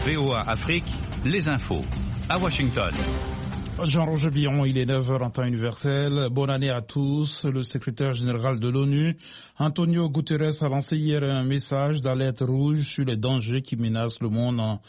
VOA Afrique, les infos. À Washington. Jean-Roger Billon, il est 9h en temps universel. Bonne année à tous. Le secrétaire général de l'ONU, Antonio Guterres, a lancé hier un message d'alerte rouge sur les dangers qui menacent le monde en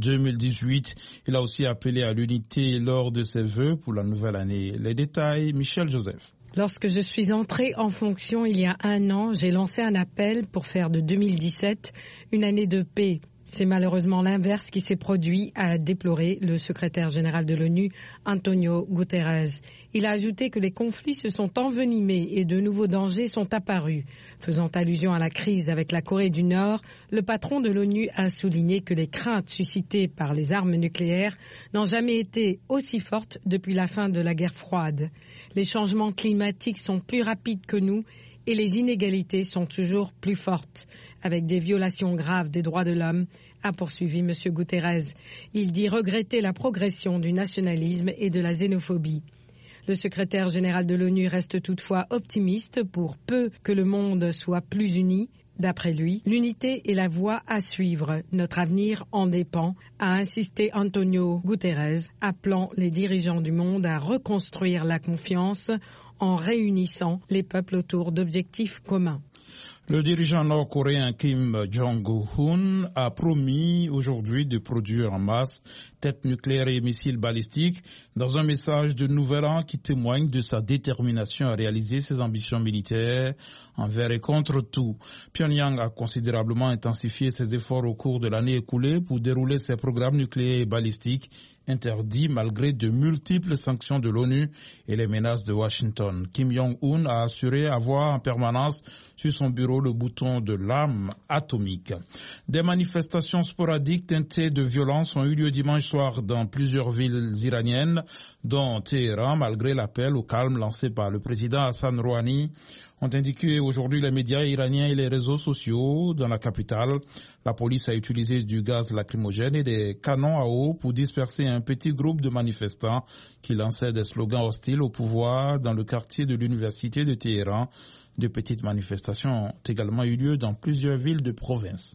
2018. Il a aussi appelé à l'unité lors de ses vœux pour la nouvelle année. Les détails, Michel Joseph. Lorsque je suis entré en fonction il y a 1 an, j'ai lancé un appel pour faire de 2017 une année de paix. C'est malheureusement l'inverse qui s'est produit, a déploré le secrétaire général de l'ONU, Antonio Guterres. Il a ajouté que les conflits se sont envenimés et de nouveaux dangers sont apparus. Faisant allusion à la crise avec la Corée du Nord, le patron de l'ONU a souligné que les craintes suscitées par les armes nucléaires n'ont jamais été aussi fortes depuis la fin de la guerre froide. Les changements climatiques sont plus rapides que nous et les inégalités sont toujours plus fortes, avec des violations graves des droits de l'homme, a poursuivi M. Guterres. Il dit regretter la progression du nationalisme et de la xénophobie. Le secrétaire général de l'ONU reste toutefois optimiste pour peu que le monde soit plus uni. D'après lui, l'unité est la voie à suivre. Notre avenir en dépend, a insisté Antonio Guterres, appelant les dirigeants du monde à reconstruire la confiance en réunissant les peuples autour d'objectifs communs. Le dirigeant nord-coréen Kim Jong-un a promis aujourd'hui de produire en masse têtes nucléaires et missiles balistiques dans un message de nouvel an qui témoigne de sa détermination à réaliser ses ambitions militaires envers et contre tout. Pyongyang a considérablement intensifié ses efforts au cours de l'année écoulée pour dérouler ses programmes nucléaires et balistiques interdit malgré de multiples sanctions de l'ONU et les menaces de Washington. Kim Jong-un a assuré avoir en permanence sur son bureau le bouton de l'arme atomique. Des manifestations sporadiques teintées de violence ont eu lieu dimanche soir dans plusieurs villes iraniennes, dont Téhéran, malgré l'appel au calme lancé par le président Hassan Rouhani, ont indiqué aujourd'hui les médias iraniens et les réseaux sociaux dans la capitale. La police a utilisé du gaz lacrymogène et des canons à eau pour disperser un petit groupe de manifestants qui lançaient des slogans hostiles au pouvoir dans le quartier de l'université de Téhéran. De petites manifestations ont également eu lieu dans plusieurs villes de province.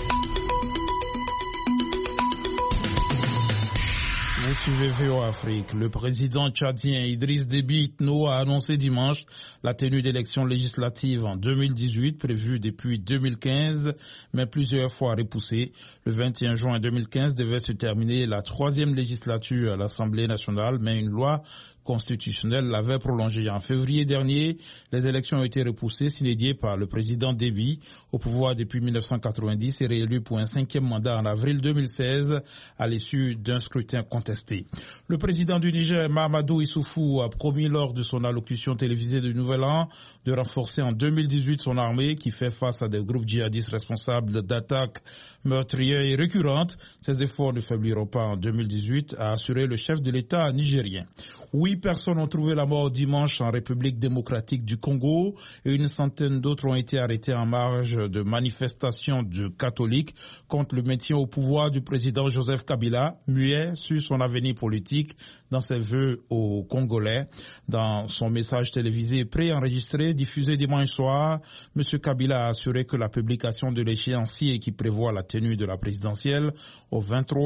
Vous suivez VOA Afrique. Le président tchadien Idriss Déby Itno a annoncé dimanche la tenue d'élections législatives en 2018 prévues depuis 2015, mais plusieurs fois repoussées. Le 21 juin 2015 devait se terminer la 3e législature à l'Assemblée nationale, mais une loi constitutionnelle l'avait prolongée. En février dernier, les élections ont été repoussées, s'inédiées par le président Déby, au pouvoir depuis 1990 et réélu pour un 5e mandat en avril 2016 à l'issue d'un scrutin contesté. Le président du Niger, Mahamadou Issoufou, a promis lors de son allocution télévisée de Nouvel An de renforcer en 2018 son armée qui fait face à des groupes djihadistes responsables d'attaques meurtrières et récurrentes. Ces efforts ne faibliront pas en 2018, a assuré le chef de l'État nigérien. 8 personnes ont trouvé la mort dimanche en République démocratique du Congo et une centaine d'autres ont été arrêtées en marge de manifestations de catholiques contre le maintien au pouvoir du président Joseph Kabila, muet sur son avenir politique dans ses vœux aux Congolais. Dans son message télévisé préenregistré diffusé dimanche soir, M. Kabila a assuré que la publication de l'échéancier qui prévoit la tenue de la présidentielle au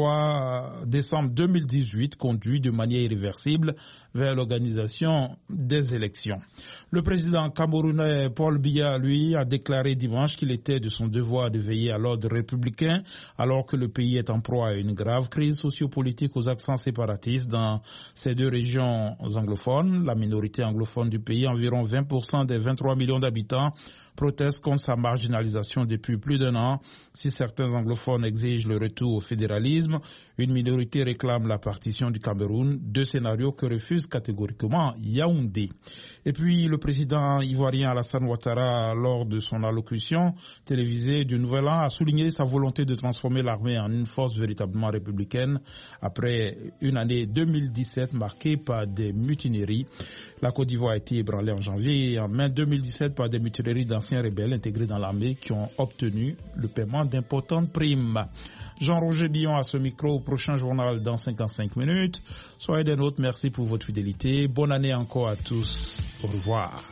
23 décembre 2018 conduit de manière irréversible vers l'organisation des élections. Le président camerounais Paul Biya, lui, a déclaré dimanche qu'il était de son devoir de veiller à l'ordre républicain alors que le pays est en proie à une grave crise sociopolitique aux accents séparatistes dans ces deux régions anglophones. La minorité anglophone du pays, environ 20% des 23 millions d'habitants, proteste contre sa marginalisation depuis plus d'1 an. Si certains anglophones exigent le retour au fédéralisme, une minorité réclame la partition du Cameroun, 2 scénarios que refuse catégoriquement Yaoundé. Et puis le président ivoirien Alassane Ouattara, lors de son allocution télévisée du Nouvel An, a souligné sa volonté de transformer l'armée en une force véritablement républicaine après une année 2017 marquée par des mutineries. La Côte d'Ivoire a été ébranlée en janvier et en mai 2017 par des mutineries d'anciens rebelles intégrés dans l'armée qui ont obtenu le paiement d'importantes primes. Jean-Roger Billon à ce micro, au prochain journal dans 55 minutes. Soyez des nôtres, merci pour votre fidélité. Bonne année encore à tous. Au revoir.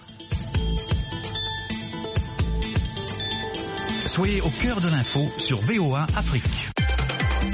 Soyez au cœur de l'info sur VOA Afrique.